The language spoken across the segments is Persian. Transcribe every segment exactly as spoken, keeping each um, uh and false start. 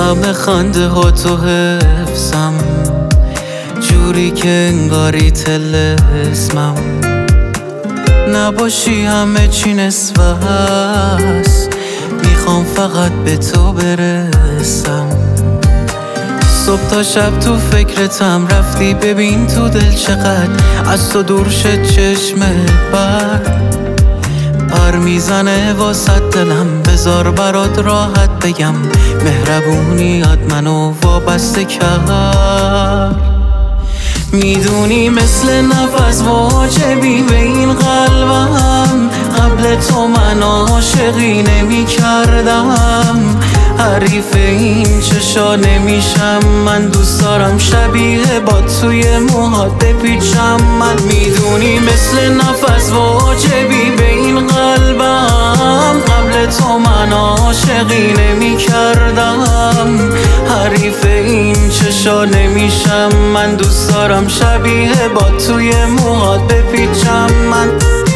همه خنده ها تو حفظم، جوری که انگاری طلسمم. نباشی همه چی نصفه هست، میخوام فقط به تو برسم. صبح تا شب تو فکرتم، رفتی ببین تو دل چقدر از تو دور شد چشمت بر پر میزنه واسه دلم. بذار برات راحت بگم، مهربونیات منو وابسته کرد. میدونی مثل نفس واجبی به این قلبم، قبل تو من عاشقی نمی کردم. حریف این چشا نمیشم، من دوست دارم شبیه با توی موهات بپیچم. من میدونی مثل نفس واجبی به این قلبم، قبل تو من عاشقی نمی کردم. حریف این چشا نمیشم، من دوست دارم شبیه با توی موهات بپیچم. من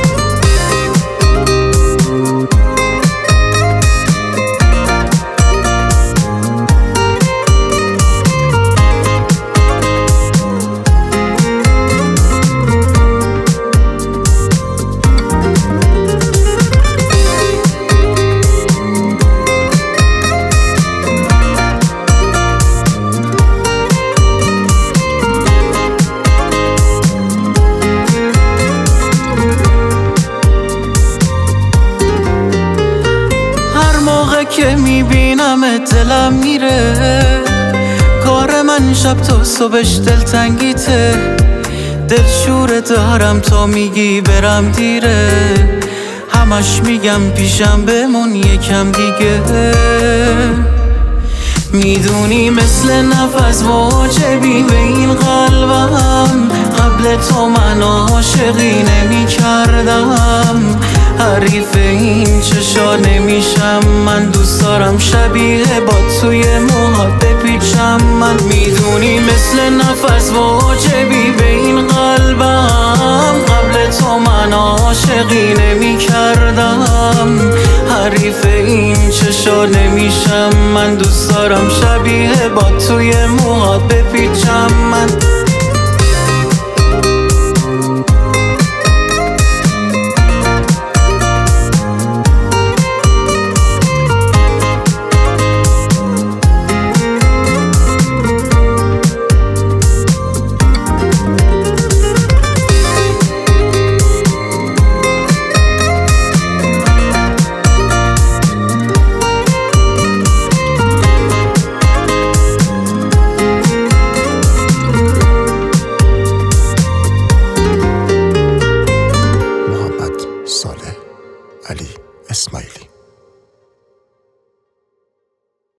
که میبینم دلم میره، کار من شب تا صبحش دلتنگیته. دلشوره دارم تا میگی برم دیره، همش میگم پیشم بمون یکم دیگه. میدونی مثل نفس واجبی به این قلبم، قبل تو من عاشقی نمی کردم. حریف این چشا نمیشم، من دوست دارم شبیه با توی موهات بپیچم. من میدونی مثل نفس واجبی به این قلبم، قبل تو من عاشقی نمی کردم. حریف این چشا نمیشم، من دوست دارم شبیه با توی موهات بپیچم. من